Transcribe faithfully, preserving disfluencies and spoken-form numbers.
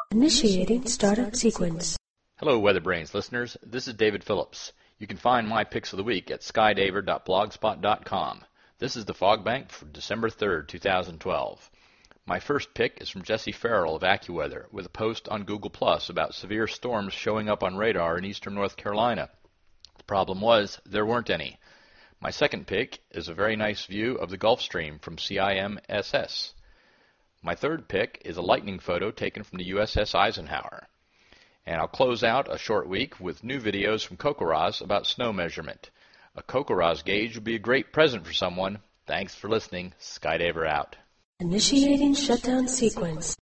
Initiating startup sequence. Hello, Weather Brains listeners. This is David Phillips. You can find my picks of the week at skydaver dot blogspot dot com. This is the Fog Bank for December third, two thousand twelve. My first pick is from Jesse Farrell of AccuWeather with a post on Google Plus about severe storms showing up on radar in eastern North Carolina. The problem was there weren't any. My second pick is a very nice view of the Gulf Stream from C I M S S. My third pick is a lightning photo taken from the U S S Eisenhower. And I'll close out a short week with new videos from CoCoRaHS about snow measurement. A CoCoRaHS gauge would be a great present for someone. Thanks for listening. Skydaver out. Initiating shutdown sequence.